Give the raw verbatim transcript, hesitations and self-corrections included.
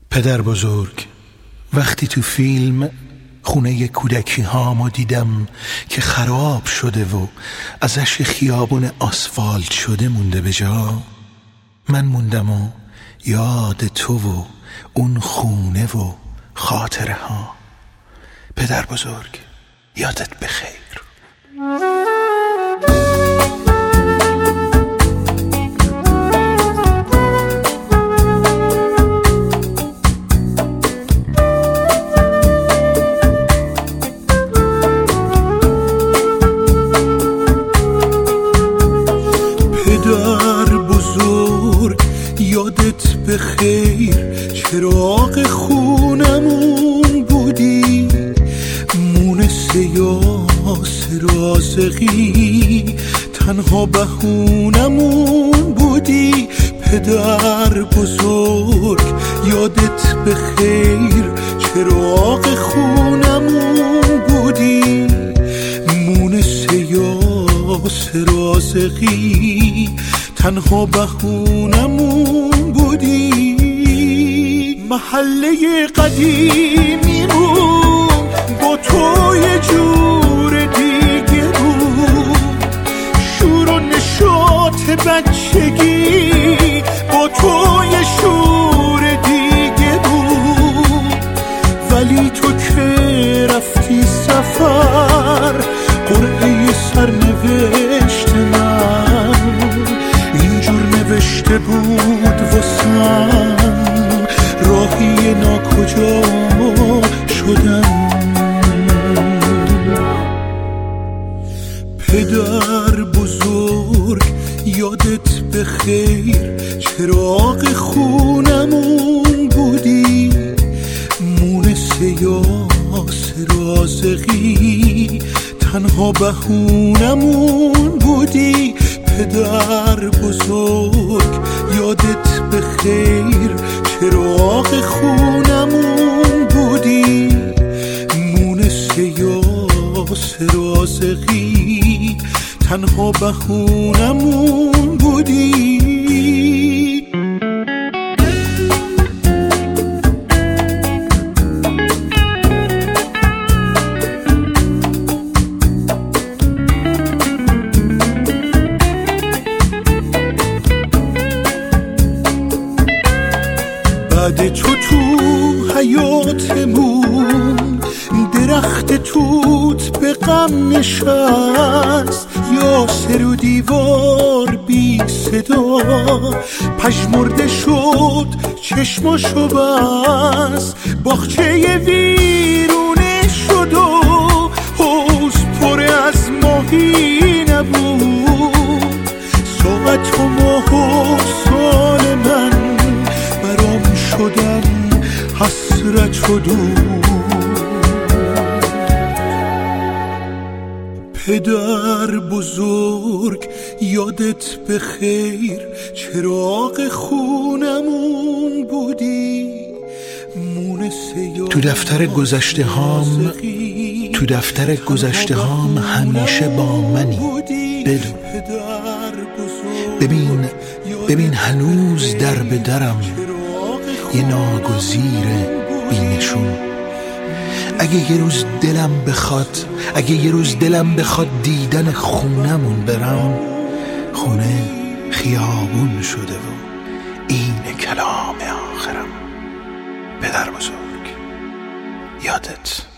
پدر بزرگ، وقتی تو فیلم خونه کودکی هامو دیدم که خراب شده و ازش خیابون آسفالت شده مونده به جا، من موندم و یاد تو و اون خونه و خاطره ها. پدر بزرگ، یادت بخیر. پدر بزرگ، یادت بخیر، چراغ خونمون بودی، مونس یاس رازقی، تنها بهونمون بودی. پدر بزرگ، یادت بخیر، چراغ خونمون بودی، مونس یاس رازقی، تنها بهونمون بودی. محله قدیمیمون با تو یه جور دیگه بود، شور و نشاط بچگی با تو یه شور دیگه بود. ولی تو که رفتی سفر، قرعه سرنوشت من اینجور نوشته بود واسم، راهی ناکجا شدم. پدر بزرگ، یادت بخیر، چراغ خونمون بودی، مونس یاس رازقی، تنها بهونمون بودی. پدر بزرگ، یادت بخیر، چراغ خونمون بودی، مونس یاس رازقی، تنها بهونمون بودی. بعد تو تو حیاتمون درخت توت به غم نشست، یاسر و دیوار بی صدا پژمرده شد چشماشو بست، باغچه ویرونه شد و حوض پر از ماهی نبود. ساعت و ماه و سال من برام شدن حسرت و دود. پدر بزرگ، یادت بخیر، چراغ خونمون بودی، مونس تو دفتر گذشته هام تو دفتر گذشته هام همیشه با منی. بدون ببین ببین هنوز در به درم یه ناگزیر بینشون. اگه یه روز دلم بخواد اگه یه روز دلم بخواد دیدن خونمون برم، خونه خیابون شده و این کلام آخرم. پدر بزرگ، یادت